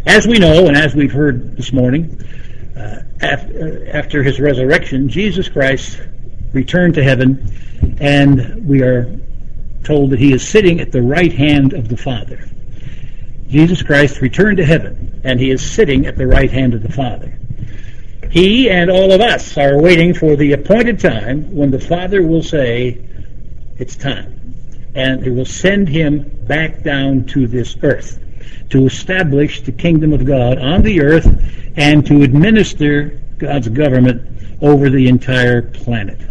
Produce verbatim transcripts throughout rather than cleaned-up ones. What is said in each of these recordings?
As we know, and as we've heard this morning, uh, after, after his resurrection, Jesus Christ returned to heaven, and we are told that he is sitting at the right hand of the Father. Jesus Christ returned to heaven, and he is sitting at the right hand of the Father. He and all of us are waiting for the appointed time when the Father will say, it's time. And he will send him back down to this earth to establish the kingdom of God on the earth and to administer God's government over the entire planet.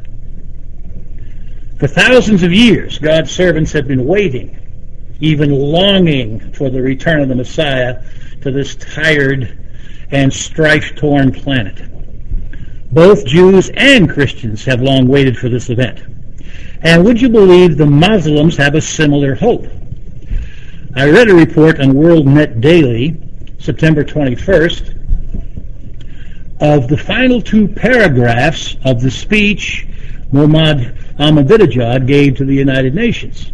For thousands of years, God's servants have been waiting, even longing for the return of the Messiah to this tired and strife-torn planet. Both Jews and Christians have long waited for this event. And would you believe the Muslims have a similar hope? I read a report on WorldNet Daily, September twenty-first, of the final two paragraphs of the speech Muhammad Ahmadinejad gave to the United Nations.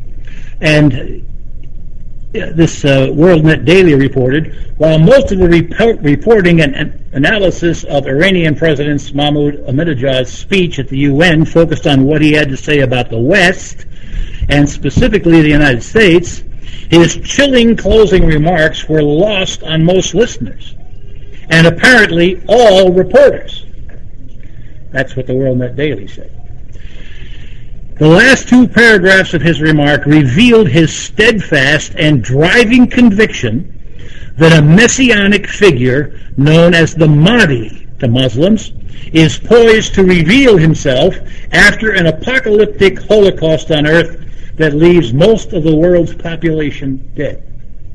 And this uh, WorldNet Daily reported, while most of the report, reporting and, and analysis of Iranian President Mahmoud Ahmadinejad's speech at the U N focused on what he had to say about the West, and specifically the United States, his chilling closing remarks were lost on most listeners, and apparently all reporters. That's what the WorldNet Daily said. The last two paragraphs of his remark revealed his steadfast and driving conviction that a messianic figure known as the Mahdi to Muslims is poised to reveal himself after an apocalyptic holocaust on earth that leaves most of the world's population dead.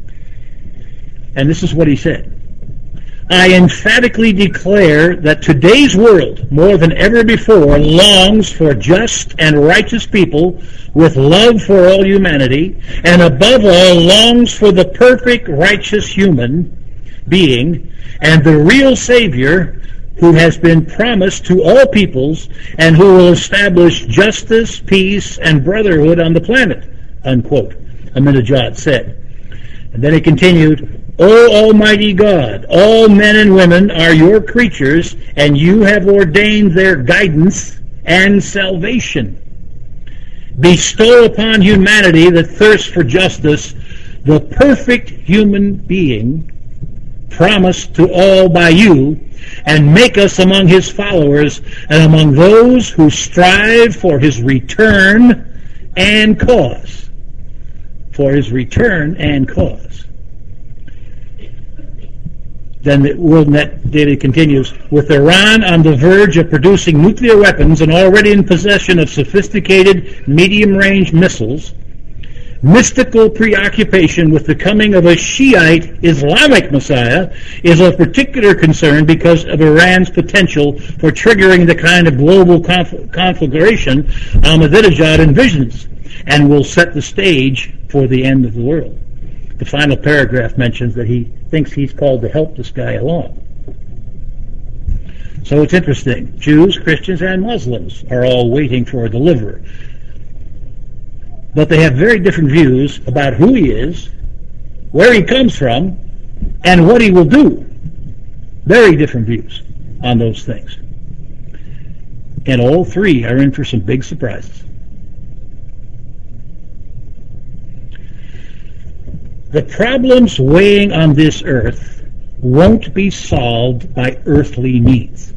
And this is what he said. I emphatically declare that today's world, more than ever before, longs for just and righteous people with love for all humanity, and above all longs for the perfect righteous human being and the real Savior who has been promised to all peoples and who will establish justice, peace, and brotherhood on the planet, unquote, Ahmadinejad said. And then he continued, O Almighty God, all men and women are your creatures, and you have ordained their guidance and salvation. Bestow upon humanity that thirsts for justice the perfect human being promised to all by you, and make us among his followers and among those who strive for his return and cause. For his return and cause. Then the WorldNet Daily continues, with Iran on the verge of producing nuclear weapons and already in possession of sophisticated medium-range missiles, mystical preoccupation with the coming of a Shiite Islamic Messiah is of particular concern because of Iran's potential for triggering the kind of global conf- conflagration Ahmadinejad envisions and will set the stage for the end of the world. The final paragraph mentions that he thinks he's called to help this guy along. So it's interesting. Jews, Christians, and Muslims are all waiting for a deliverer. But they have very different views about who he is, where he comes from, and what he will do. Very different views on those things. And all three are in for some big surprises. The problems weighing on this earth won't be solved by earthly means.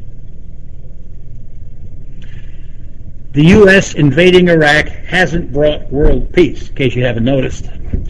The U S invading Iraq hasn't brought world peace, in case you haven't noticed.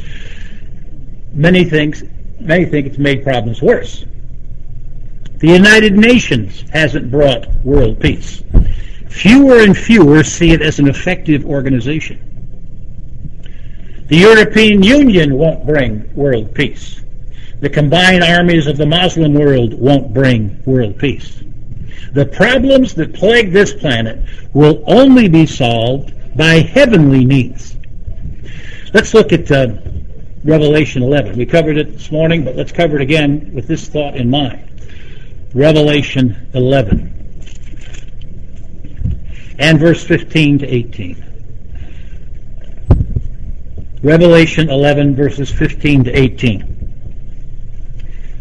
Many think, many think it's made problems worse. The United Nations hasn't brought world peace. Fewer and fewer see it as an effective organization. The European Union won't bring world peace. The combined armies of the Muslim world won't bring world peace. The problems that plague this planet will only be solved by heavenly means. Let's look at uh, Revelation eleven. We covered it this morning, but let's cover it again with this thought in mind. Revelation eleven and verse fifteen to eighteen. Revelation eleven, verses fifteen to eighteen.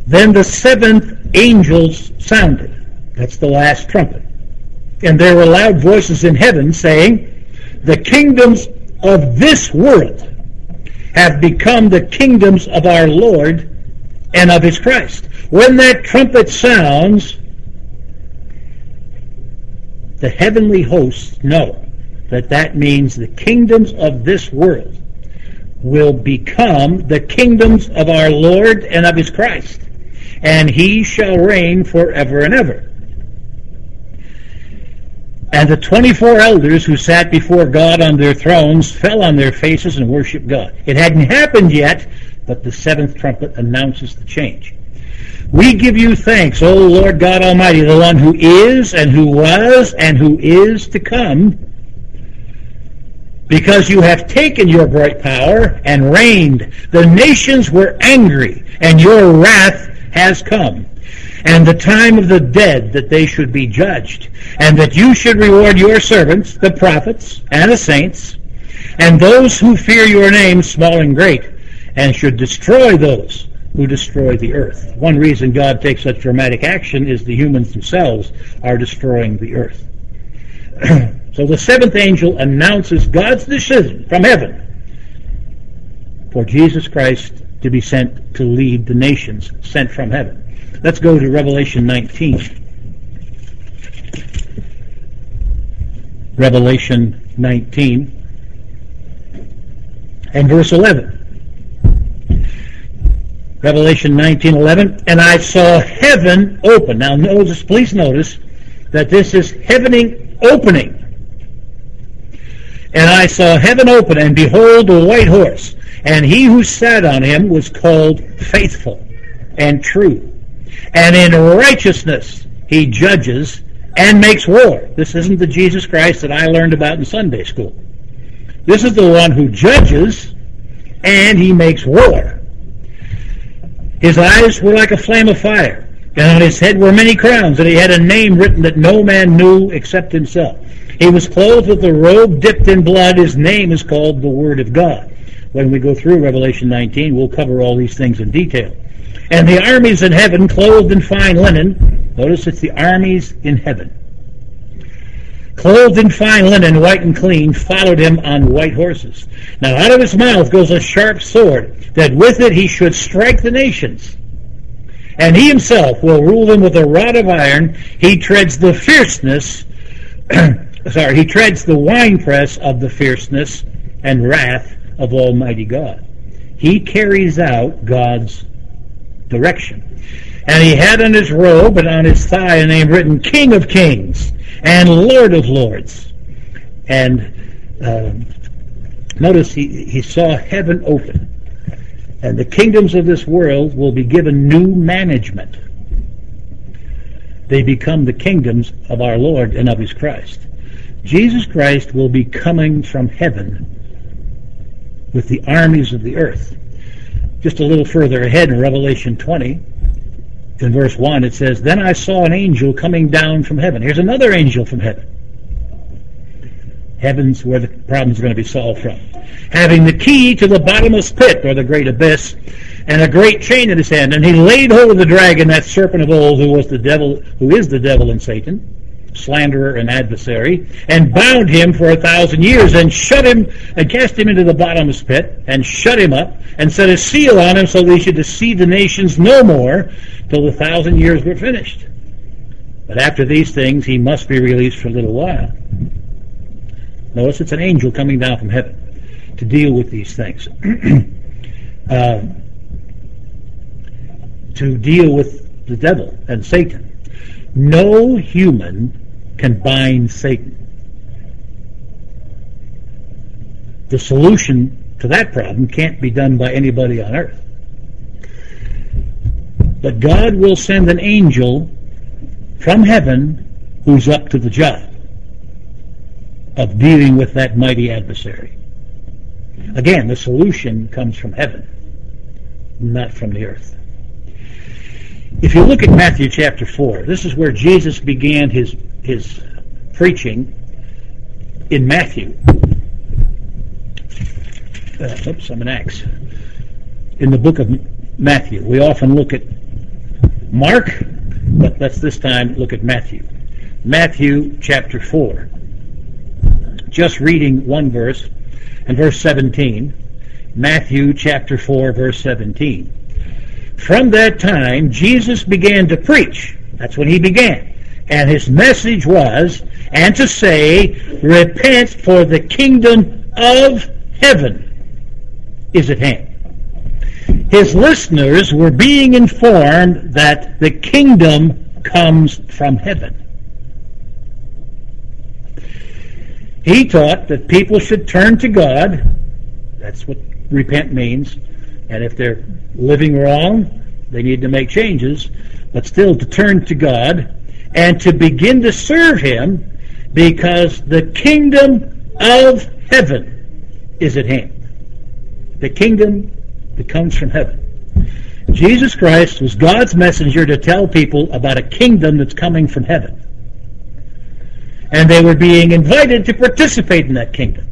Then the seventh angel sounded. That's the last trumpet. And there were loud voices in heaven saying, the kingdoms of this world have become the kingdoms of our Lord and of his Christ. When that trumpet sounds, the heavenly hosts know that that means the kingdoms of this world will become the kingdoms of our Lord and of his Christ, and he shall reign forever and ever. And the twenty-four elders who sat before God on their thrones fell on their faces and worshiped God. It hadn't happened yet, but the seventh trumpet announces the change. We give you thanks, O Lord God Almighty, the one who is and who was and who is to come, because you have taken your great power and reigned. The nations were angry, and your wrath has come. And the time of the dead that they should be judged, and that you should reward your servants, the prophets and the saints, and those who fear your name, small and great, and should destroy those who destroy the earth. One reason God takes such dramatic action is the humans themselves are destroying the earth. So the seventh angel announces God's decision from heaven for Jesus Christ to be sent to lead the nations, sent from heaven. Let's go to Revelation nineteen. Revelation nineteen and verse eleven. Revelation nineteen eleven, and I saw heaven open. Now notice, please notice that this is heavening opening. And I saw heaven open, and behold, a white horse, and he who sat on him was called Faithful and True. And in righteousness he judges and makes war. This isn't the Jesus Christ that I learned about in Sunday school. This is the one who judges and he makes war. His eyes were like a flame of fire, and on his head were many crowns, and he had a name written that no man knew except himself. He was clothed with a robe dipped in blood. His name is called the Word of God. When we go through Revelation nineteen, we'll cover all these things in detail. And the armies in heaven, clothed in fine linen, notice it's the armies in heaven, clothed in fine linen, white and clean, followed him on white horses. Now out of his mouth goes a sharp sword, that with it he should strike the nations. And he himself will rule them with a rod of iron. He treads the fierceness, sorry, he treads the winepress of the fierceness and wrath of Almighty God. He carries out God's direction. And he had on his robe and on his thigh a name written, King of Kings and Lord of Lords. And uh, notice he, he saw heaven open, and the kingdoms of this world will be given new management. They become the kingdoms of our Lord and of his Christ. Jesus Christ will be coming from heaven with the armies of the earth. Just a little further ahead in Revelation twenty, in verse one, it says, Then I saw an angel coming down from heaven. Here's another angel from heaven. Heaven's where the problem's going to be solved from. Having the key to the bottomless pit, or the great abyss, and a great chain in his hand. And he laid hold of the dragon, that serpent of old, who was the devil, who is the devil and Satan, slanderer and adversary, and bound him for a thousand years, and shut him, and cast him into the bottomless pit, and shut him up, and set a seal on him, so that he should deceive the nations no more, till the thousand years were finished. But after these things he must be released for a little while. Notice it's an angel coming down from heaven to deal with these things. uh, to deal with the devil and Satan. No human can bind Satan. The solution to that problem can't be done by anybody on earth. But God will send an angel from heaven who's up to the job of dealing with that mighty adversary. Again, the solution comes from heaven, not from the earth. If you look at Matthew chapter four, this is where Jesus began his his preaching in Matthew. Uh, oops, I'm an axe. In the book of Matthew, we often look at Mark, but let's this time look at Matthew. Matthew chapter four. Just reading one verse, and verse seventeen. Matthew chapter four, verse seventeen. From that time, Jesus began to preach. That's when he began. And his message was, and to say, repent, for the kingdom of heaven is at hand. His listeners were being informed that the kingdom comes from heaven. He taught that people should turn to God. That's what repent means. And if they're living wrong, they need to make changes. But still to turn to God and to begin to serve Him, because the kingdom of heaven is at hand. The kingdom that comes from heaven. Jesus Christ was God's messenger to tell people about a kingdom that's coming from heaven. And they were being invited to participate in that kingdom.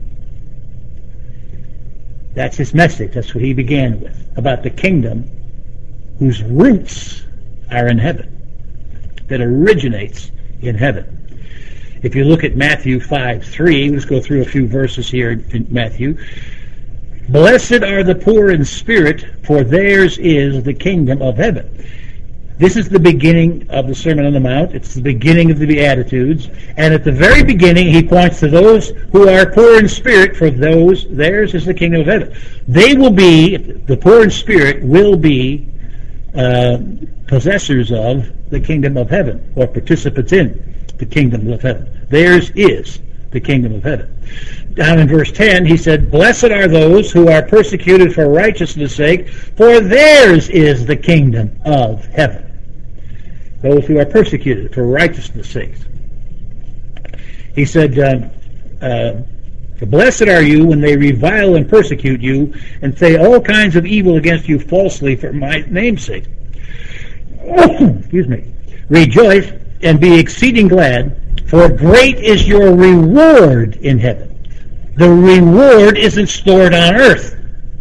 That's his message. That's what he began with, about the kingdom whose roots are in heaven, that originates in heaven. If you look at Matthew five three, let's go through a few verses here in Matthew. Blessed are the poor in spirit, for theirs is the kingdom of heaven. This is the beginning of the Sermon on the Mount. It's the beginning of the Beatitudes. And at the very beginning, he points to those who are poor in spirit, for those, theirs is the kingdom of heaven. They will be, the poor in spirit will be uh, possessors of the kingdom of heaven, or participants in the kingdom of heaven. Theirs is the kingdom of heaven. Down in verse ten, he said, Blessed are those who are persecuted for righteousness' sake, for theirs is the kingdom of heaven. Those who are persecuted for righteousness' sake. He said, uh, uh, Blessed are you when they revile and persecute you, and say all kinds of evil against you falsely for my name's sake. Excuse me. Rejoice and be exceeding glad, for great is your reward in heaven. The reward isn't stored on earth.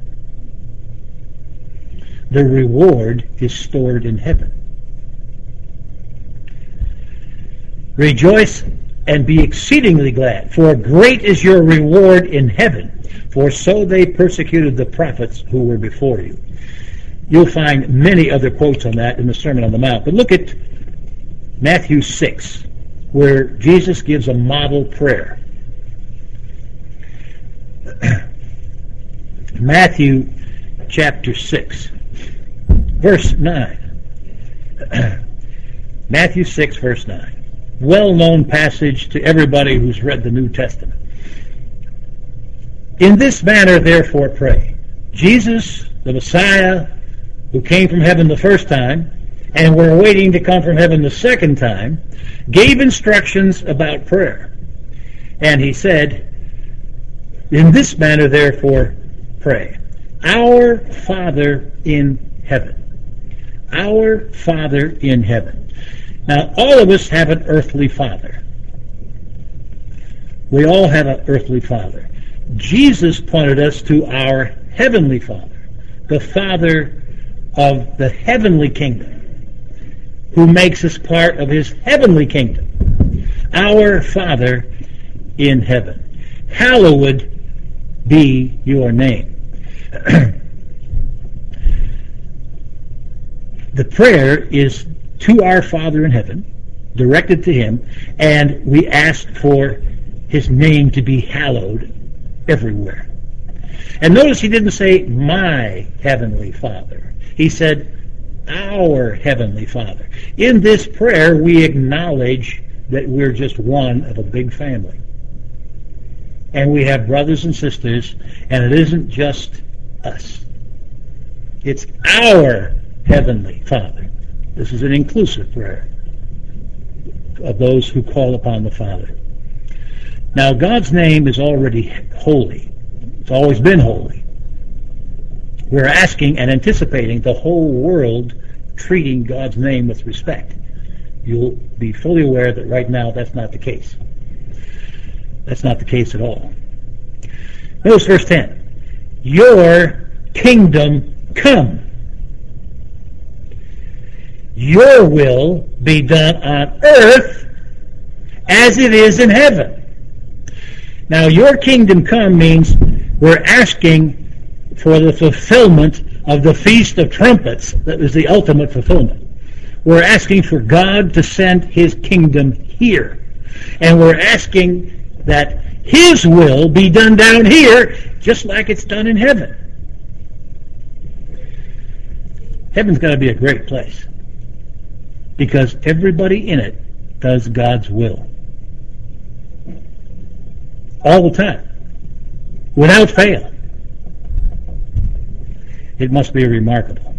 The reward is stored in heaven. Rejoice and be exceedingly glad, for great is your reward in heaven, for so they persecuted the prophets who were before you. You'll find many other quotes on that in the Sermon on the Mount. But look at Matthew six, where Jesus gives a model prayer. Matthew chapter six, verse nine. Matthew six, verse nine. Well-known passage to everybody who's read the New Testament. In this manner, therefore, pray. Jesus, the Messiah, who came from heaven the first time, and we're waiting to come from heaven the second time, gave instructions about prayer. And he said, in this manner, therefore, pray. Our Father in heaven. Our Father in heaven. Now, all of us have an earthly father. We all have an earthly father. Jesus pointed us to our heavenly Father, the Father of the heavenly kingdom, who makes us part of his heavenly kingdom. Our Father in heaven. Hallowed be your name. The prayer is to our Father in heaven, directed to him, and we ask for his name to be hallowed everywhere. And notice he didn't say, my heavenly Father. He said, our heavenly Father. In this prayer, we acknowledge that we're just one of a big family. And we have brothers and sisters, and it isn't just us. It's our heavenly Father. This is an inclusive prayer of those who call upon the Father. Now, God's name is already holy. It's always been holy. We're asking and anticipating the whole world treating God's name with respect. You'll be fully aware that right now that's not the case. That's not the case at all. Notice verse ten. Your kingdom come. your will be done on earth as it is in heaven. Now, your kingdom come means we're asking for the fulfillment of the Feast of Trumpets. That was the ultimate fulfillment. We're asking for God to send his kingdom here. And we're asking that his will be done down here just like it's done in heaven. Heaven's got to be a great place because everybody in it does God's will. All the time. Without fail. It must be remarkable.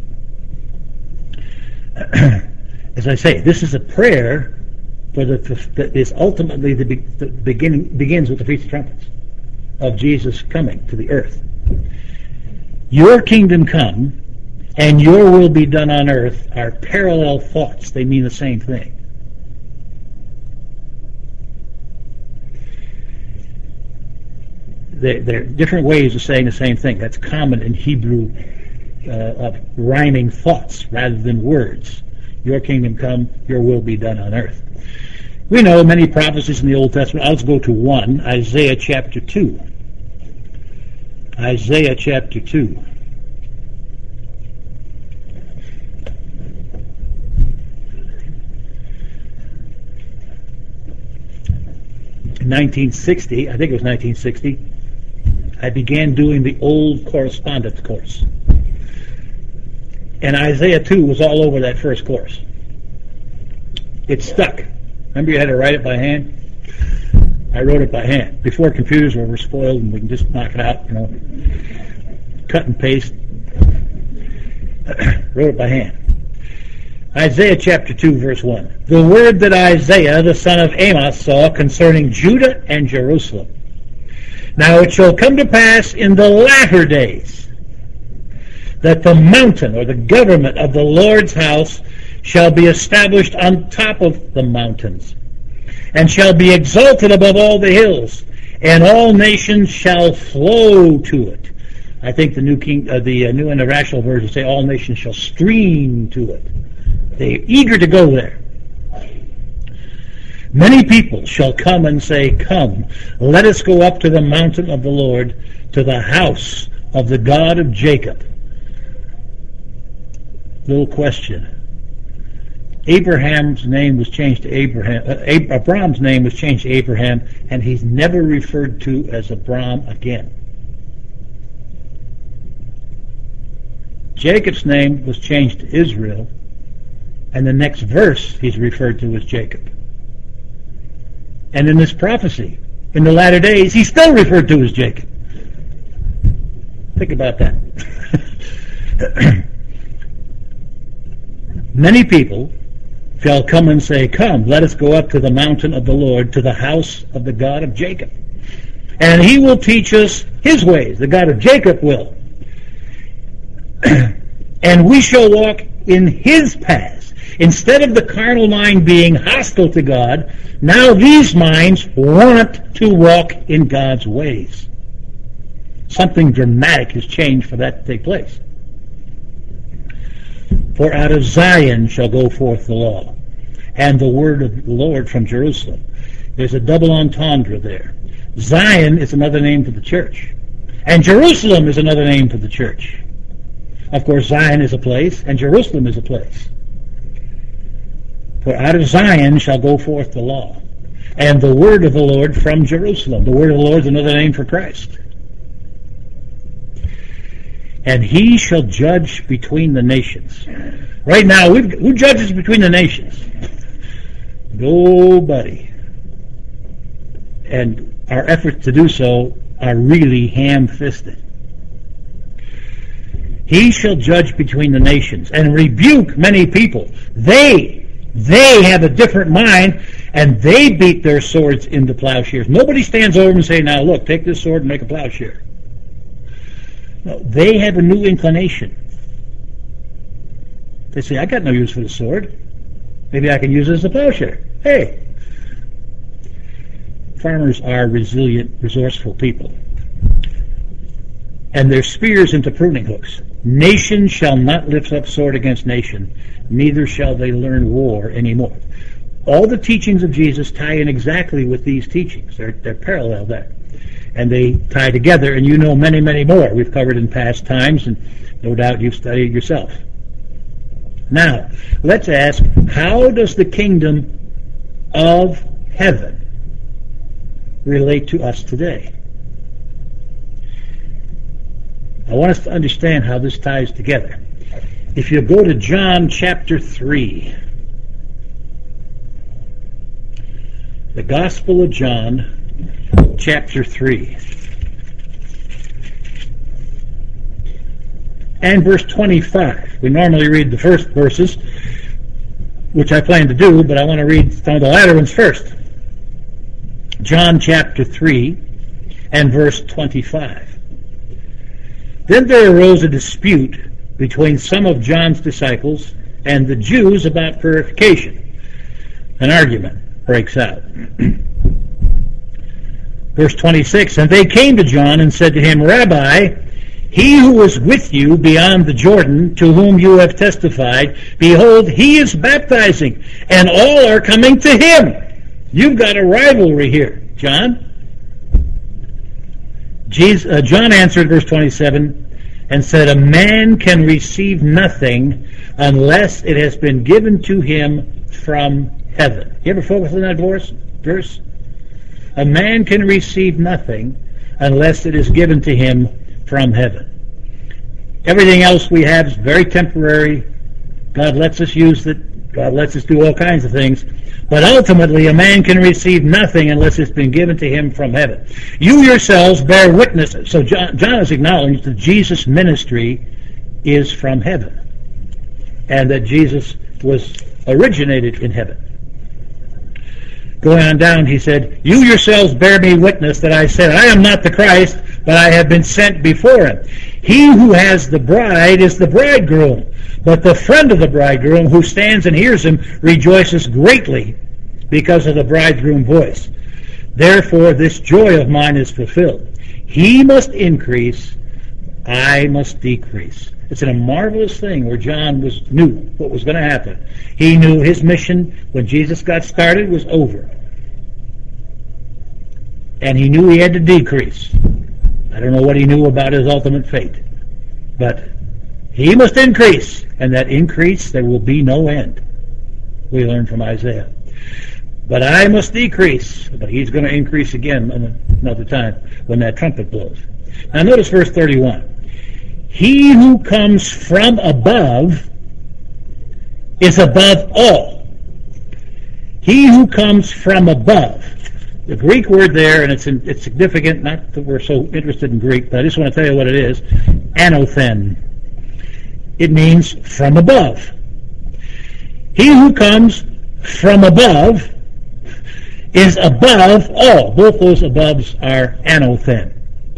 As I say, this is a prayer for the, that is ultimately the, the beginning begins with the Feast of Trumpets of Jesus coming to the earth. Your kingdom come and your will be done on earth are parallel thoughts. They mean the same thing. They're, they're different ways of saying the same thing. That's common in Hebrew uh, of rhyming thoughts rather than words. Your kingdom come, your will be done on earth. We know many prophecies in the Old Testament. Let's go to one, Isaiah chapter two. Isaiah chapter two. In nineteen sixty, I think it was nineteen sixty, I began doing the old correspondence course. And Isaiah two was all over that first course. It stuck. Remember you had to write it by hand? I wrote it by hand. Before computers were spoiled and we can just knock it out, you know. Cut and paste. Wrote it by hand. Isaiah chapter two, verse one. The word that Isaiah, the son of Amos, saw concerning Judah and Jerusalem. Now it shall come to pass in the latter days that the mountain or the government of the Lord's house shall be established on top of the mountains, and shall be exalted above all the hills, and all nations shall flow to it. I think the New King, uh, the uh, New International Version say all nations shall stream to it. They're eager to go there. Many people shall come and say, come, let us go up to the mountain of the Lord, to the house of the God of Jacob. Little question. Abraham's name was changed to Abraham. Uh, Ab- Abram's name was changed to Abraham, and he's never referred to as Abram again. Jacob's name was changed to Israel, and the next verse he's referred to as Jacob. And in this prophecy, in the latter days, he's still referred to as Jacob. Think about that. Many people shall come and say, come, let us go up to the mountain of the Lord, to the house of the God of Jacob. And he will teach us his ways. The God of Jacob will. And we shall walk in his paths. Instead of the carnal mind being hostile to God, now these minds want to walk in God's ways. Something dramatic has changed for that to take place. For out of Zion shall go forth the law, and the word of the Lord from Jerusalem. There's a double entendre there. Zion is another name for the church, and Jerusalem is another name for the church. Of course, Zion is a place, and Jerusalem is a place. For out of Zion shall go forth the law, and the word of the Lord from Jerusalem. The word of the Lord is another name for Christ. And he shall judge between the nations. Right now, we've, who judges between the nations? Nobody. And our efforts to do so are really ham-fisted. He shall judge between the nations and rebuke many people. They, they have a different mind, and they beat their swords into plowshares. Nobody stands over and say, now look, take this sword and make a plowshare. No, they have a new inclination. They say, I got no use for the sword. Maybe I can use it as a plowshare. Hey! Farmers are resilient, resourceful people. And they're spears into pruning hooks. Nation shall not lift up sword against nation, neither shall they learn war anymore. All the teachings of Jesus tie in exactly with these teachings. They're, they're parallel there. And they tie together, and you know many, many more we've covered in past times, and no doubt you've studied yourself. Now, let's ask, how does the kingdom of heaven relate to us today? I want us to understand how this ties together. If you go to John chapter three, the Gospel of John, chapter three, and verse twenty-five. We normally read the first verses, which I plan to do, but I want to read some of the latter ones first. John chapter three and verse twenty-five. Then there arose a dispute between some of John's disciples and the Jews about purification. An argument breaks out. Verse twenty-six, and they came to John and said to him, Rabbi, he who is with you beyond the Jordan, to whom you have testified, behold, he is baptizing, and all are coming to him. You've got a rivalry here, John. Jesus, uh, John answered, verse twenty-seven, and said, a man can receive nothing unless it has been given to him from heaven. You ever focus on that verse? A man can receive nothing unless it is given to him from heaven. Everything else we have is very temporary. God lets us use it. God lets us do all kinds of things. But ultimately, a man can receive nothing unless it's been given to him from heaven. You yourselves bear witness. So John, John has acknowledged that Jesus' ministry is from heaven, and that Jesus was originated in heaven. Going on down, he said, you yourselves bear me witness that I said, I am not the Christ, but I have been sent before him. He who has the bride is the bridegroom, but the friend of the bridegroom who stands and hears him rejoices greatly because of the bridegroom's voice. Therefore this joy of mine is fulfilled. He must increase, I must decrease. It's a marvelous thing where John was knew what was going to happen. He knew his mission when Jesus got started was over. And he knew he had to decrease. I don't know what he knew about his ultimate fate. But he must increase, and that increase there will be no end. We learn from Isaiah. But I must decrease. But he's going to increase again another time when that trumpet blows. Now notice verse thirty-one. He who comes from above is above all. He who comes from above. The Greek word there, and it's in, it's significant, not that we're so interested in Greek, but I just want to tell you what it is. Anothen. It means from above. He who comes from above is above all. Both those aboves are anothen.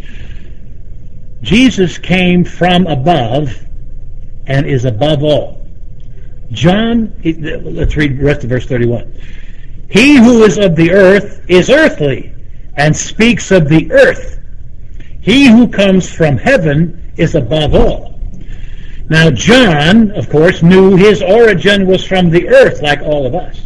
Jesus came from above and is above all. John, let's read the rest of verse thirty-one. He who is of the earth is earthly and speaks of the earth. He who comes from heaven is above all. Now John, of course, knew his origin was from the earth like all of us.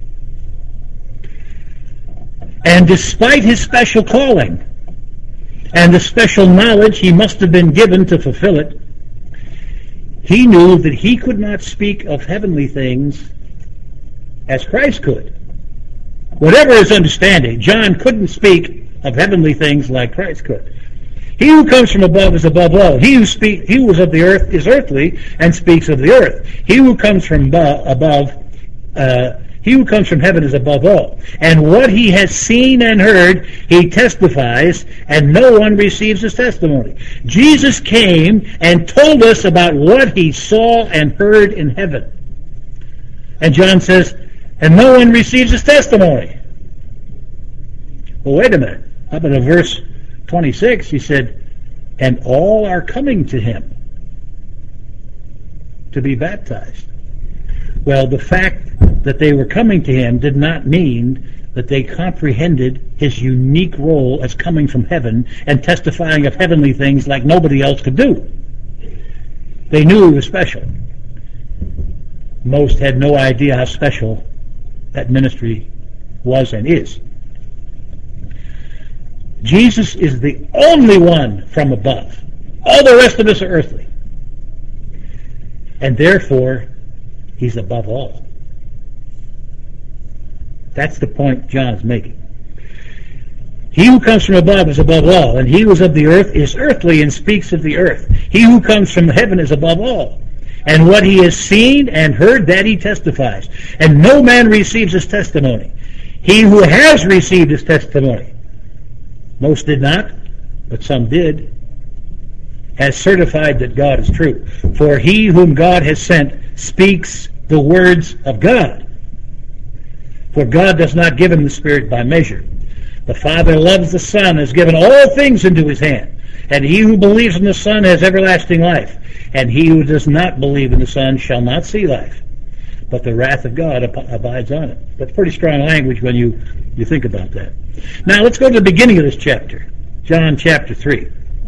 And despite his special calling, and the special knowledge he must have been given to fulfill it, he knew that he could not speak of heavenly things as Christ could. Whatever his understanding, John couldn't speak of heavenly things like Christ could. He who comes from above is above all. He who speak, he who is of the earth is earthly and speaks of the earth. He who comes from above, uh, He who comes from heaven is above all. And what he has seen and heard, he testifies, and no one receives his testimony. Jesus came and told us about what he saw and heard in heaven. And John says, and no one receives his testimony. Well, wait a minute. Up in verse twenty-six, he said, and all are coming to him to be baptized. Well, the fact that they were coming to him did not mean that they comprehended his unique role as coming from heaven and testifying of heavenly things like nobody else could do. They knew he was special. Most had no idea how special that ministry was and is. Jesus is the only one from above. All the rest of us are earthly. And therefore, he's above all. That's the point John is making. He who comes from above is above all, and he who is of the earth is earthly and speaks of the earth. He who comes from heaven is above all. And what he has seen and heard, that he testifies. And no man receives his testimony. He who has received his testimony, most did not, but some did, has certified that God is true. For he whom God has sent speaks the words of God. For God does not give him the Spirit by measure. The Father loves the Son, and has given all things into his hand. And he who believes in the Son has everlasting life. And he who does not believe in the Son shall not see life, but the wrath of God ab- abides on him. That's pretty strong language when you, you think about that. Now let's go to the beginning of this chapter, John chapter three,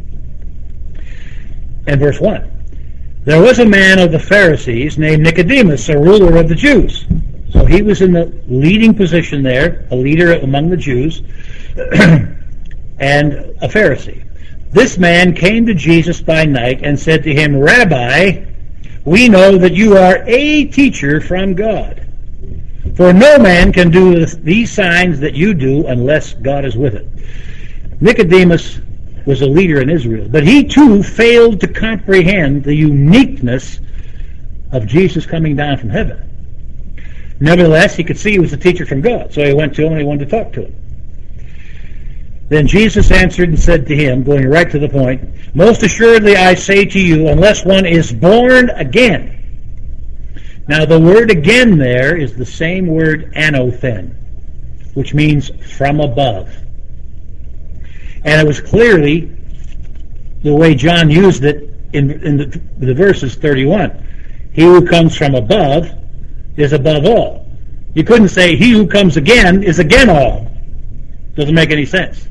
and verse one. There was a man of the Pharisees named Nicodemus, a ruler of the Jews. So he was in the leading position there, a leader among the Jews, and a Pharisee. This man came to Jesus by night and said to him, Rabbi, we know that you are a teacher from God. For no man can do these signs that you do unless God is with it. Nicodemus was a leader in Israel, but he too failed to comprehend the uniqueness of Jesus coming down from heaven. Nevertheless, he could see he was a teacher from God, so he went to him and he wanted to talk to him. Then Jesus answered and said to him, going right to the point, Most assuredly I say to you, unless one is born again. Now the word again there is the same word anothen, which means from above. And it was clearly the way John used it in, in the, the verses thirty-one. He who comes from above is above all. You couldn't say he who comes again is again all. Doesn't make any sense.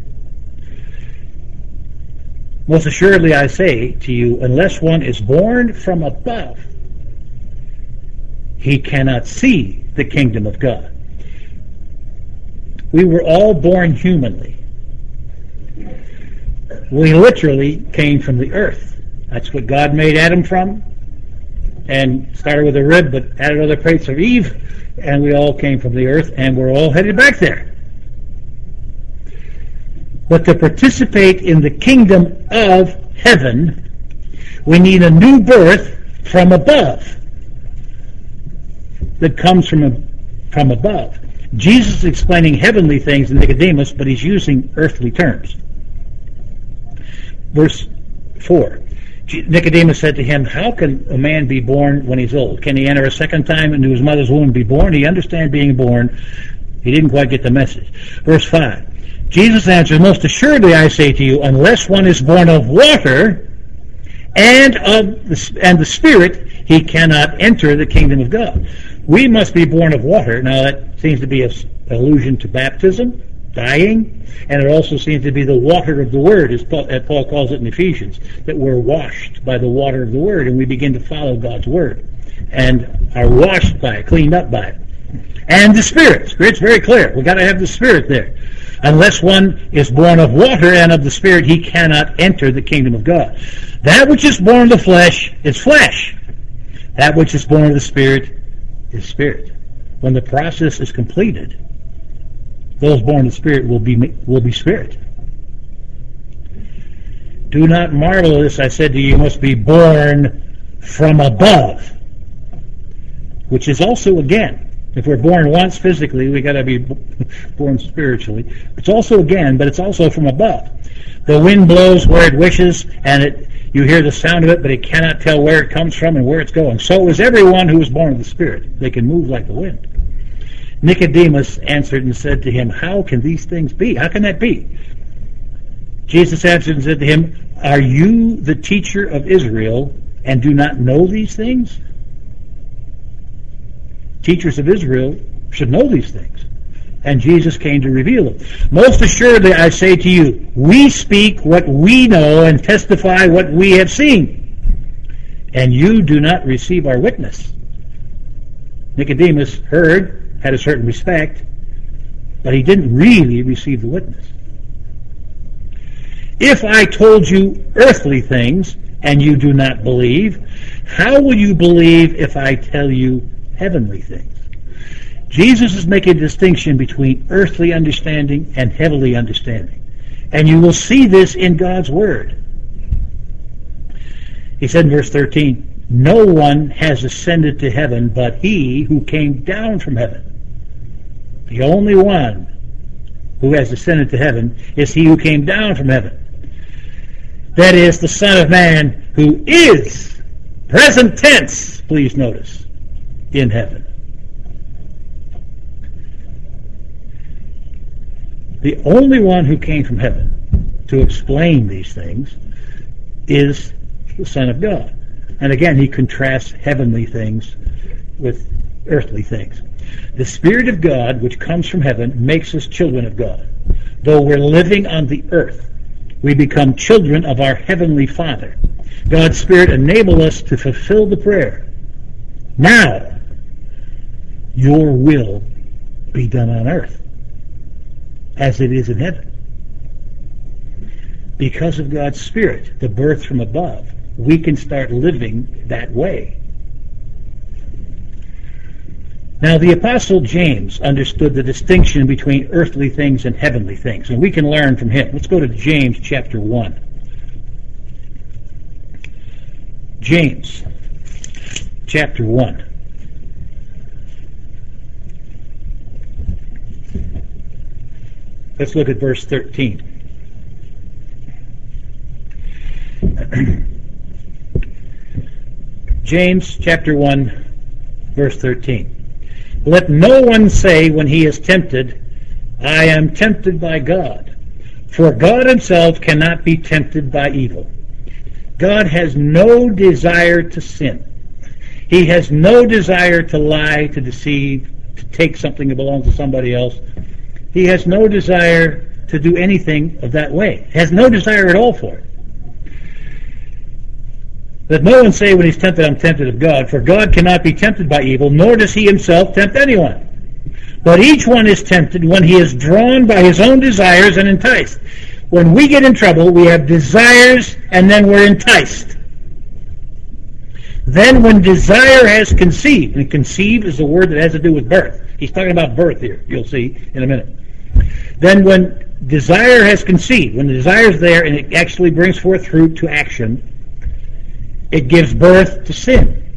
Most assuredly I say to you, unless one is born from above, he cannot see the kingdom of God. We were all born humanly. We literally came from the earth. That's what God made Adam from, and started with a rib, but added other traits of Eve, and we all came from the earth, and we're all headed back there. But to participate in the kingdom of heaven, we need a new birth from above that comes from, a, from above. Jesus is explaining heavenly things to Nicodemus, but he's using earthly terms. Verse four. Nicodemus said to him, How can a man be born when he's old? Can he enter a second time into his mother's womb and be born? He understand being born. He didn't quite get the message. Verse five. Jesus answered, Most assuredly I say to you, unless one is born of water and of the, and the Spirit, he cannot enter the kingdom of God. We must be born of water. Now that seems to be an allusion to baptism, dying, and it also seems to be the water of the Word, as Paul, as Paul calls it in Ephesians, that we're washed by the water of the Word, and we begin to follow God's Word, and are washed by it, cleaned up by it. And the Spirit. Spirit's very clear. We've got to have the Spirit there. Unless one is born of water and of the Spirit, he cannot enter the kingdom of God. That which is born of the flesh is flesh. That which is born of the Spirit is spirit. When the process is completed, those born of the Spirit will be will be spirit. Do not marvel at this, I said to you, you must be born from above, which is also again. If we're born once physically, we got to be born spiritually. It's also again, but it's also from above. The wind blows where it wishes, and it you hear the sound of it, but it cannot tell where it comes from and where it's going. So is everyone who is born of the Spirit. They can move like the wind. Nicodemus answered and said to him, How can these things be? How can that be? Jesus answered and said to him, Are you the teacher of Israel and do not know these things? Teachers of Israel should know these things. And Jesus came to reveal them. Most assuredly, I say to you, we speak what we know and testify what we have seen. and you do not receive our witness. Nicodemus heard, had a certain respect, but he didn't really receive the witness. If I told you earthly things and you do not believe, how will you believe if I tell you heavenly things? Jesus is making a distinction between earthly understanding and heavenly understanding. And you will see this in God's Word. He said in verse thirteen, no one has ascended to heaven but he who came down from heaven. The only one who has ascended to heaven is he who came down from heaven. That is the Son of Man who is, present tense, please notice, in heaven. The only one who came from heaven to explain these things is the Son of God. And again, he contrasts heavenly things with earthly things. The Spirit of God, which comes from heaven, makes us children of God. Though we're living on the earth, we become children of our Heavenly Father. God's Spirit enables us to fulfill the prayer. Now, your will be done on earth as it is in heaven. Because of God's Spirit, the birth from above, we can start living that way. Now, the Apostle James understood the distinction between earthly things and heavenly things, and we can learn from him. Let's go to James chapter one. James chapter one. Let's look at verse thirteen. James chapter one, verse thirteen. Let no one say when he is tempted, I am tempted by God. For God himself cannot be tempted by evil. God has no desire to sin. He has no desire to lie, to deceive, to take something that belongs to somebody else. He has no desire to do anything of that way. He has no desire at all for it. Let no one say when he's tempted, I'm tempted of God, for God cannot be tempted by evil, nor does he himself tempt anyone. But each one is tempted when he is drawn by his own desires and enticed. When we get in trouble, we have desires and then we're enticed. Then when desire has conceived, and conceive is the word that has to do with birth. He's talking about birth here, you'll see in a minute. Then when desire has conceived, when the desire is there and it actually brings forth fruit to action, it gives birth to sin.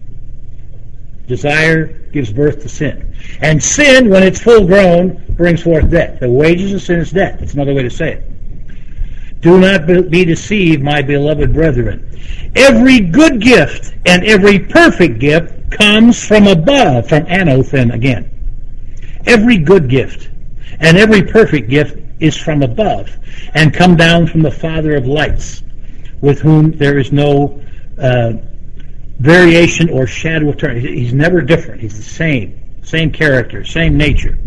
Desire gives birth to sin. And sin, when it's full grown, brings forth death. The wages of sin is death. That's another way to say it. Do not be deceived, my beloved brethren. Every good gift and every perfect gift comes from above, from anothen again. Every good gift and every perfect gift is from above and come down from the Father of lights, with whom there is no Uh, variation or shadow of turning. He's never different. He's the same. Same character, same nature.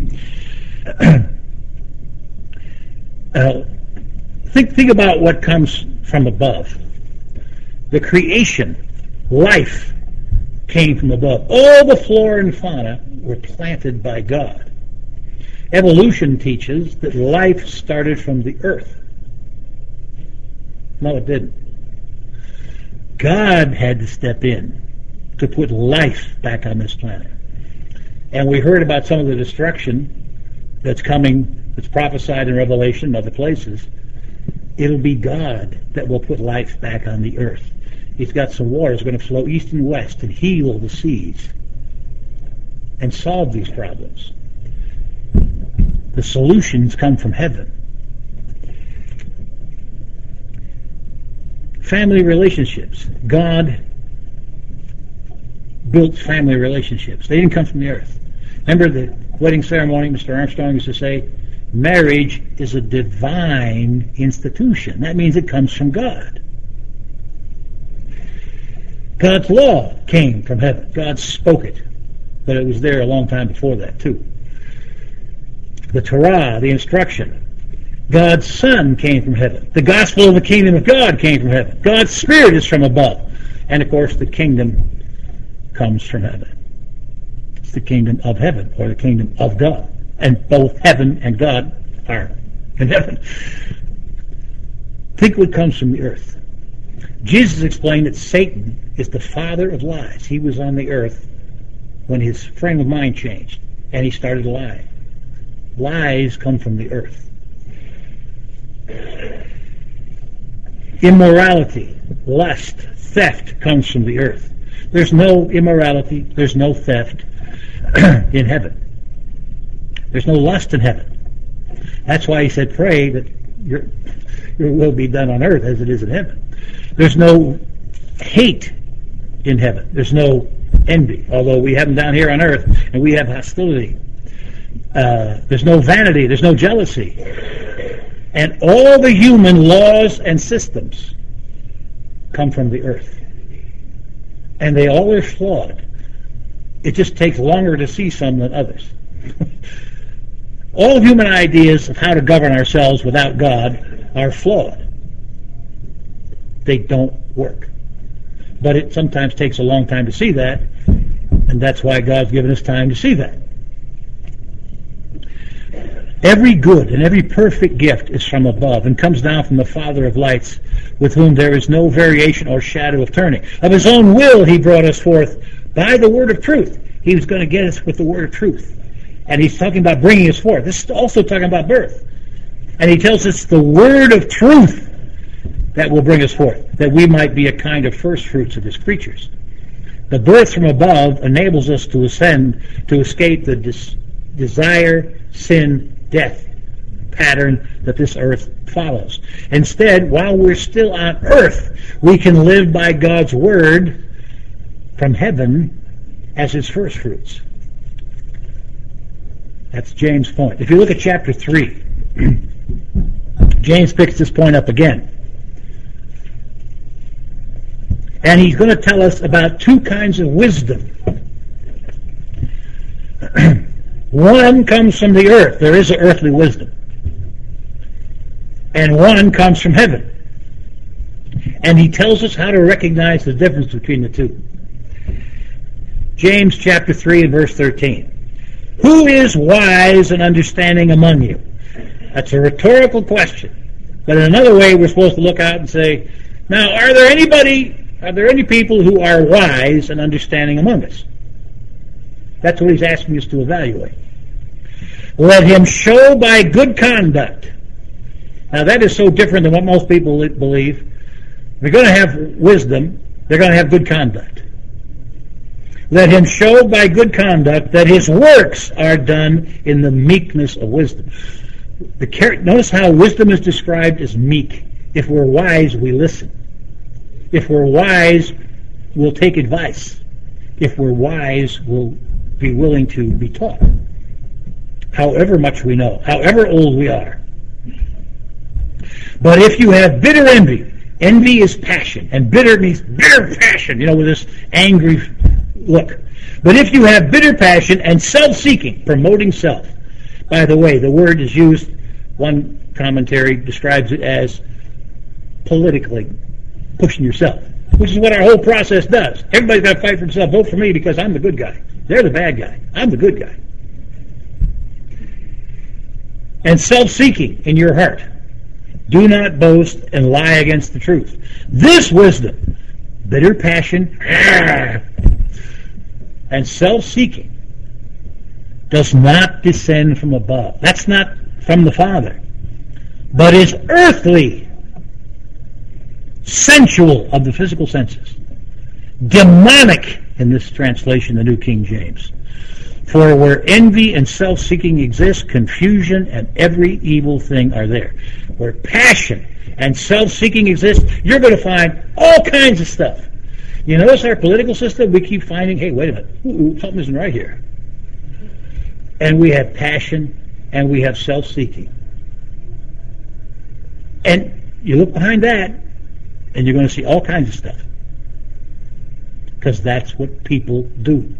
uh, think, think about what comes from above. The creation, life, came from above. All the flora and fauna were planted by God. Evolution teaches that life started from the earth. No, it didn't. God had to step in to put life back on this planet. And we heard about some of the destruction that's coming, that's prophesied in Revelation and other places. It'll be God that will put life back on the earth. He's got some waters going to flow east and west and heal the seas and solve these problems. The solutions come from heaven. Family relationships. God built family relationships. They didn't come from the earth. Remember the wedding ceremony, Mister Armstrong used to say, marriage is a divine institution. That means it comes from God. God's law came from heaven. God spoke it. But it was there a long time before that, too. The Torah, the instruction. God's Son came from heaven. The gospel of the kingdom of God came from heaven. God's Spirit is from above. And, of course, the kingdom comes from heaven. It's the kingdom of heaven, or the kingdom of God. And both heaven and God are in heaven. Think what comes from the earth. Jesus explained that Satan is the father of lies. He was on the earth when his frame of mind changed, and he started lying. Lies come from the earth. Immorality, lust, theft comes from the earth. There's no immorality, there's no theft in heaven. There's no lust in heaven. That's why he said, pray that your, your will be done on earth as it is in heaven. There's no hate in heaven. There's no envy, although we have them down here on earth, and we have hostility. Uh, there's no vanity. There's no jealousy. And all the human laws and systems come from the earth. And they all are flawed. It just takes longer to see some than others. All human ideas of how to govern ourselves without God are flawed. They don't work. But it sometimes takes a long time to see that, and that's why God's given us time to see that. Every good and every perfect gift is from above and comes down from the Father of lights, with whom there is no variation or shadow of turning. Of his own will he brought us forth by the word of truth. He was going to get us with the word of truth. And he's talking about bringing us forth. This is also talking about birth. And he tells us the word of truth that will bring us forth, that we might be a kind of first fruits of his creatures. The birth from above enables us to ascend, to escape the dis- desire, sin, death pattern that this earth follows. Instead, while we're still on earth, we can live by God's word from heaven as his first fruits. That's James' point. If you look at chapter three, James picks this point up again. And he's going to tell us about two kinds of wisdom. One comes from the earth. There is an earthly wisdom. And one comes from heaven. And he tells us how to recognize the difference between the two. James chapter three and verse thirteen. Who is wise and understanding among you? That's a rhetorical question. But in another way, we're supposed to look out and say, now, are there anybody... Are there any people who are wise and understanding among us? That's what he's asking us to evaluate. Let him show by good conduct. Now that is so different than what most people believe. If they're going to have wisdom, they're going to have good conduct. Let him show by good conduct that his works are done in the meekness of wisdom. The char- Notice how wisdom is described as meek. If we're wise, we listen. If we're wise, we'll take advice. If we're wise, we'll be willing to be taught. However much we know, however old we are. But if you have bitter envy, envy is passion, and bitter means bitter passion, you know, with this angry look. But if you have bitter passion and self-seeking, promoting self. By the way, the word is used, one commentary describes it as politically pushing yourself, which is what our whole process does. Everybody's got to fight for himself. Vote for me because I'm the good guy. They're the bad guy. I'm the good guy. And self-seeking in your heart. Do not boast and lie against the truth. This wisdom, bitter passion, and self-seeking does not descend from above. That's not from the Father, but is earthly, sensual of the physical senses, demonic in this translation, the New King James. For where envy and self-seeking exist, confusion and every evil thing are there. Where passion and self-seeking exist, you're going to find all kinds of stuff. You notice our political system, we keep finding, hey, wait a minute, ooh, something isn't right here. And we have passion and we have self-seeking. And you look behind that, and you're going to see all kinds of stuff. Because that's what people do.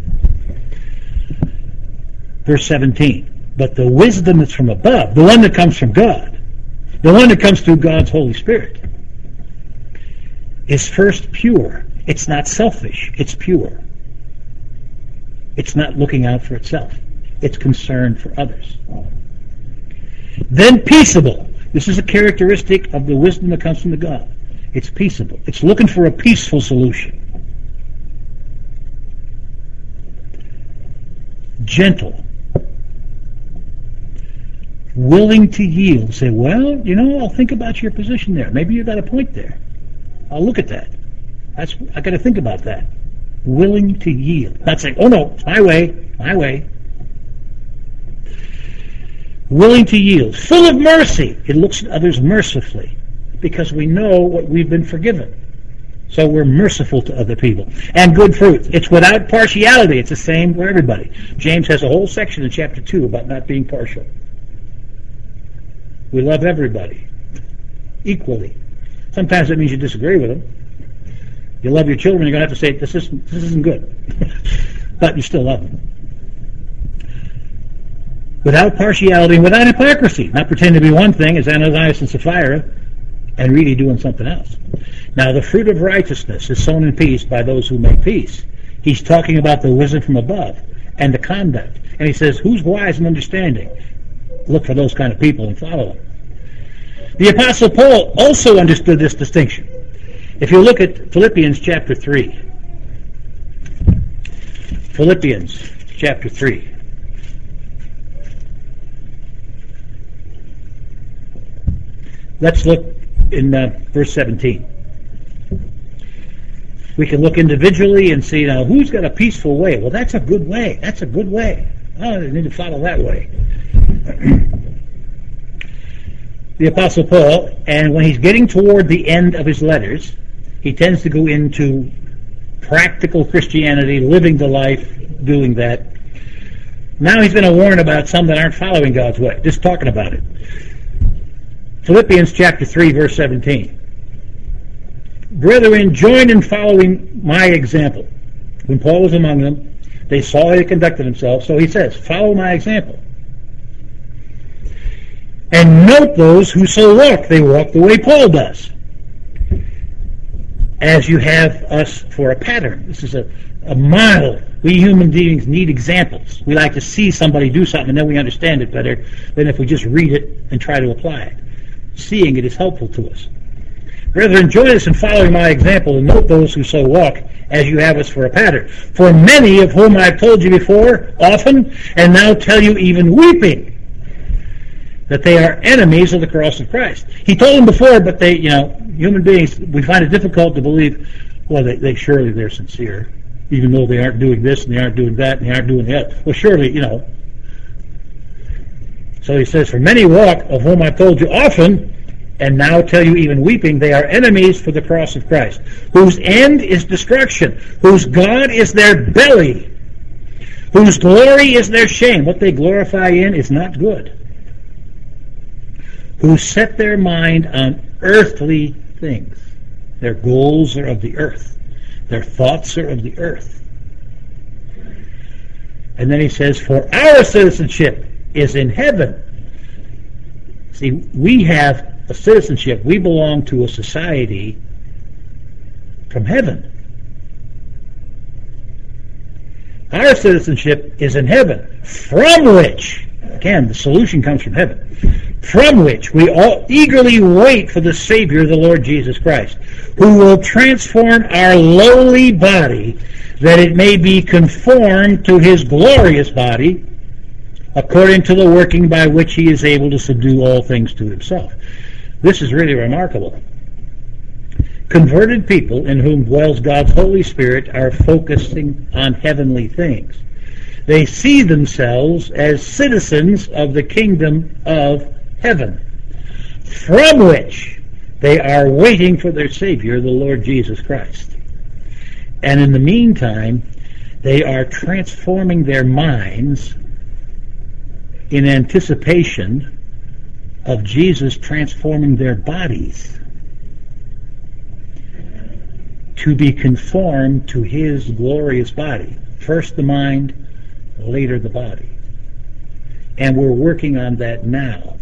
Verse seventeen. But the wisdom that's from above, the one that comes from God, the one that comes through God's Holy Spirit, is first pure, It's not selfish. It's pure. It's not looking out for itself. It's concerned for others. Then peaceable. This is a characteristic of the wisdom that comes from the God. It's peaceable. It's looking for a peaceful solution. Gentle. Willing to yield. Say, well, you know, I'll think about your position there. Maybe you got a point there. I'll look at that. That's I got to think about that. Willing to yield. Not saying, oh no, it's my way, my way. Willing to yield. Full of mercy. It looks at others mercifully because we know what we've been forgiven. So we're merciful to other people. And good fruit. It's without partiality. It's the same for everybody. James has a whole section in chapter two about not being partial. We love everybody equally. Sometimes that means you disagree with them. You love your children, you're going to have to say, this isn't, this isn't good. But you still love them. Without partiality and without hypocrisy. Not pretending to be one thing as Ananias and Sapphira and really doing something else. Now the fruit of righteousness is sown in peace by those who make peace. He's talking about the wisdom from above and the conduct. And he says, who's wise and understanding? Look for those kind of people and follow them. The Apostle Paul also understood this distinction. If you look at Philippians chapter three. Philippians chapter three. Let's look in uh, verse seventeen. We can look individually and see, now, who's got a peaceful way? Well, that's a good way. That's a good way. Oh, I need to follow that way. The Apostle Paul, and when he's getting toward the end of his letters, he tends to go into practical Christianity, living the life, doing that. Now he's going to warn about some that aren't following God's way, just talking about it. Philippians chapter three, verse seventeen. Brethren, join in following my example. When Paul was among them, they saw how he conducted himself, so he says, follow my example. And note those who so walk. They walk the way Paul does. As you have us for a pattern. This is a, a model. We human beings need examples. We like to see somebody do something and then we understand it better than if we just read it and try to apply it. Seeing it is helpful to us. Brethren, join us in following my example and note those who so walk as you have us for a pattern. For many of whom I've told you before, often, and now tell you even weeping, that they are enemies of the cross of Christ. He told them before, but they, you know, human beings, we find it difficult to believe, well, they, they surely they're sincere, even though they aren't doing this and they aren't doing that and they aren't doing the other. Well, surely, you know. So he says, for many walk, of whom I've told you often, and now tell you even weeping, they are enemies for the cross of Christ, whose end is destruction, whose God is their belly, whose glory is their shame. What they glorify in is not good. Who set their mind on earthly things. Their goals are of the earth. Their thoughts are of the earth. And then he says, for our citizenship is in heaven. See, we have a citizenship. We belong to a society from heaven. Our citizenship is in heaven, from which, again, the solution comes from heaven, from which we all eagerly wait for the Savior, the Lord Jesus Christ, who will transform our lowly body, that it may be conformed to his glorious body, according to the working by which he is able to subdue all things to himself. This is really remarkable. Converted people in whom dwells God's Holy Spirit are focusing on heavenly things. They see themselves as citizens of the kingdom of heaven, from which they are waiting for their Savior, the Lord Jesus Christ. And in the meantime, they are transforming their minds in anticipation of Jesus transforming their bodies to be conformed to his glorious body. First the mind, later the body. And we're working on that now.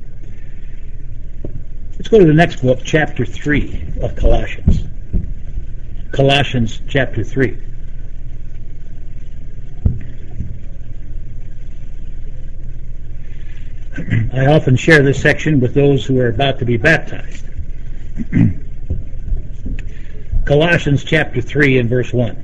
Let's go to the next book, chapter three of Colossians. Colossians chapter three. I often share this section with those who are about to be baptized. Colossians chapter three and verse one.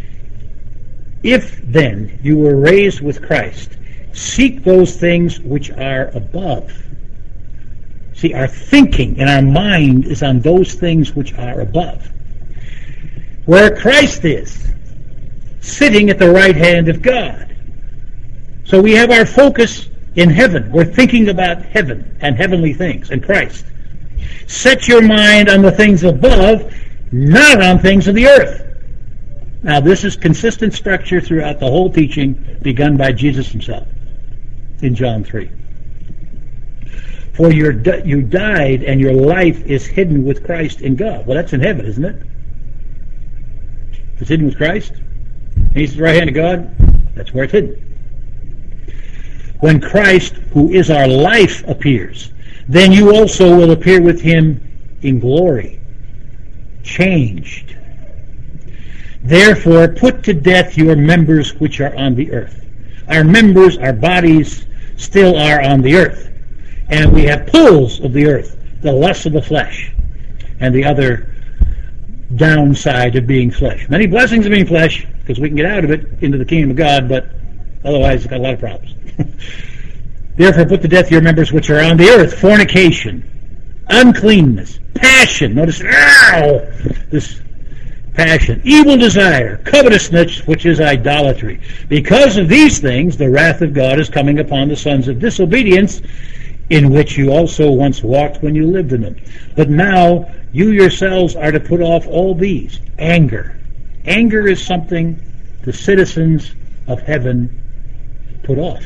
If then you were raised with Christ, seek those things which are above. See, our thinking and our mind is on those things which are above, where Christ is, sitting at the right hand of God. So we have our focus in heaven. We're thinking about heaven and heavenly things and Christ. Set your mind on the things above, not on things of the earth. Now, this is consistent structure throughout the whole teaching begun by Jesus himself in John three. For you're di- you died and your life is hidden with Christ in God. Well, that's in heaven, isn't it? It's hidden with Christ. And he's at the right hand of God. That's where it's hidden. When Christ, who is our life, appears, then you also will appear with him in glory, changed. Therefore, put to death your members which are on the earth. Our members, our bodies, still are on the earth. And we have pulls of the earth, the lust of the flesh, and the other downside of being flesh. Many blessings of being flesh, because we can get out of it into the kingdom of God, but otherwise it's got a lot of problems. Therefore, put to death your members which are on the earth: fornication, uncleanness, passion. Notice, ow, this passion, evil desire, covetousness, which is idolatry. Because of these things, the wrath of God is coming upon the sons of disobedience, in which you also once walked when you lived in them. But now you yourselves are to put off all these. Anger. Anger is something the citizens of heaven put off.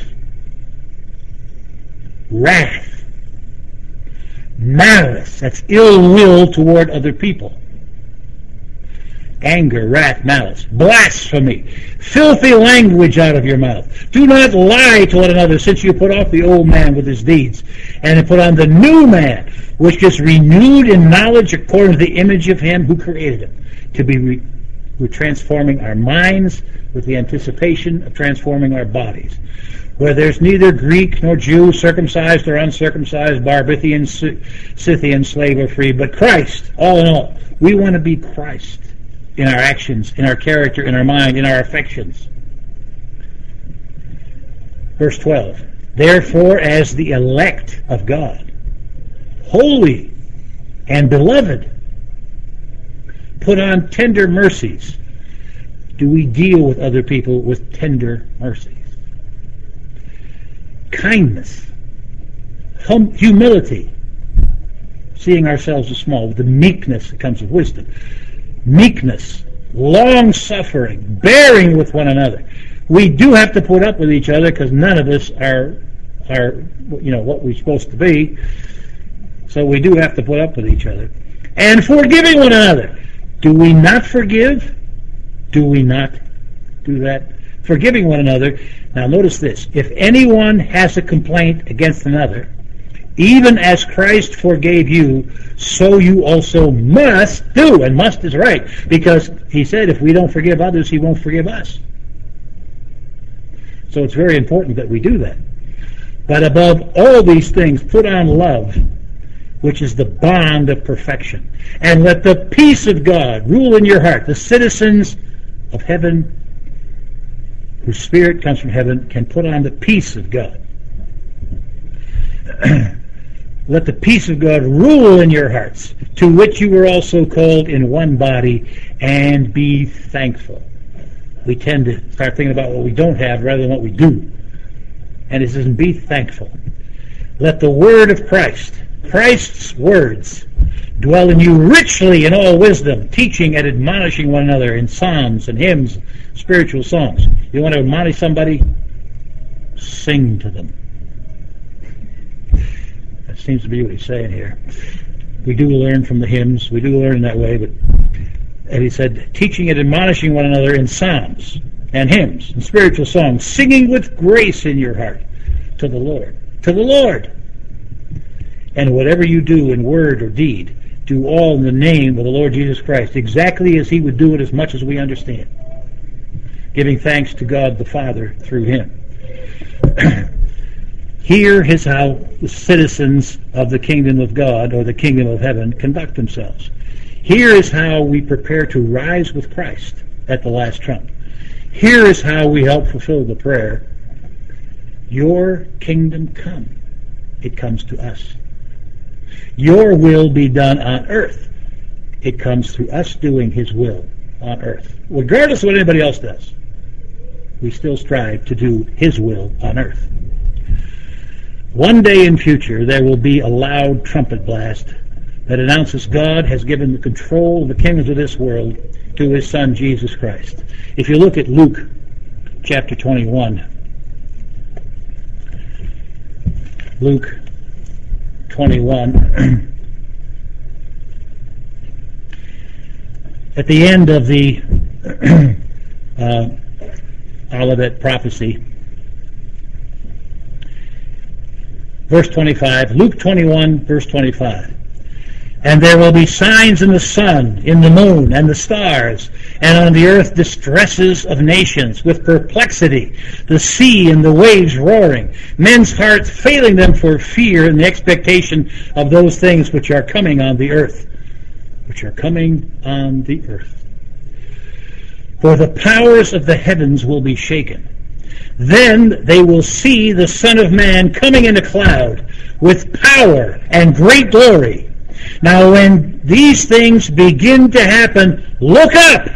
Wrath. Malice. That's ill will toward other people. Anger, wrath, malice. Blasphemy. Filthy language out of your mouth. Do not lie to one another, since you put off the old man with his deeds, and have put on the new man, which is renewed in knowledge according to the image of him who created him. To be re- we're transforming our minds with the anticipation of transforming our bodies. Where there's neither Greek nor Jew, circumcised or uncircumcised, Barbithian, Scythian, slave or free, but Christ, all in all. We want to be Christ in our actions, in our character, in our mind, in our affections. Verse twelve. Therefore, as the elect of God, holy and beloved, put on tender mercies. Do we deal with other people with tender mercies? Kindness, hum- humility, seeing ourselves as small, with the meekness that comes with wisdom. Meekness, long-suffering, bearing with one another. We do have to put up with each other, because none of us are, are, you know, what we're supposed to be. So we do have to put up with each other. And forgiving one another. Do we not forgive? Do we not do that? Forgiving one another. Now notice this. If anyone has a complaint against another, even as Christ forgave you, so you also must do. And must is right, because he said if we don't forgive others, he won't forgive us. So it's very important that we do that. But above all these things, put on love, which is the bond of perfection. And let the peace of God rule in your heart. The citizens of heaven, whose spirit comes from heaven, can put on the peace of God. Let the peace of God rule in your hearts, to which you were also called in one body, and be thankful. We tend to start thinking about what we don't have rather than what we do. And it says, be thankful. Let the word of Christ, Christ's words, dwell in you richly in all wisdom, teaching and admonishing one another in psalms and hymns, spiritual songs. You want to admonish somebody? Sing to them. That seems to be what he's saying here. We do learn from the hymns. We do learn in that way. But and he said, teaching and admonishing one another in psalms and hymns and spiritual songs, singing with grace in your heart to the Lord. To the Lord. And whatever you do in word or deed, do all in the name of the Lord Jesus Christ, exactly as he would do it as much as we understand, giving thanks to God the Father through him. Here is how the citizens of the kingdom of God, or the kingdom of heaven, conduct themselves. Here is how we prepare to rise with Christ at the last trump. Here is how we help fulfill the prayer, your kingdom come. It comes to us. Your will be done on earth. It comes through us doing his will on earth. Regardless of what anybody else does, we still strive to do his will on earth. One day in future, there will be a loud trumpet blast that announces God has given the control of the kingdoms of this world to his Son, Jesus Christ. If you look at Luke chapter twenty-one, Luke twenty-one, at the end of the uh, Olivet prophecy, verse twenty-five, Luke twenty-one, verse twenty-five. And there will be signs in the sun, in the moon, and the stars, and on the earth distresses of nations, with perplexity, the sea and the waves roaring, men's hearts failing them for fear and the expectation of those things which are coming on the earth, which are coming on the earth. For the powers of the heavens will be shaken. Then they will see the Son of Man coming in a cloud with power and great glory. Now when these things begin to happen, look up!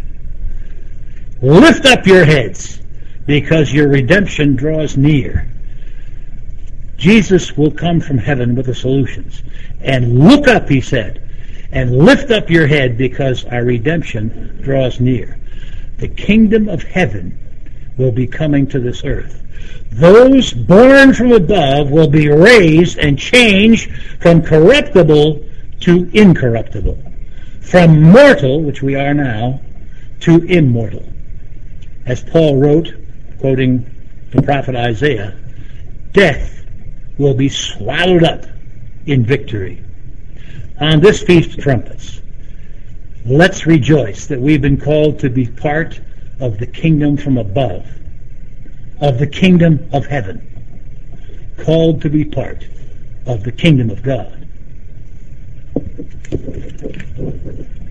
Lift up your heads, because your redemption draws near. Jesus will come from heaven with the solutions. And look up, he said, and lift up your head, because our redemption draws near. The kingdom of heaven will be coming to this earth. Those born from above will be raised and changed from corruptible to incorruptible, from mortal, which we are now, to immortal. As Paul wrote, quoting the prophet Isaiah, death will be swallowed up in victory. On this Feast of Trumpets, let's rejoice that we've been called to be part of the kingdom from above, of the kingdom of heaven, called to be part of the kingdom of God.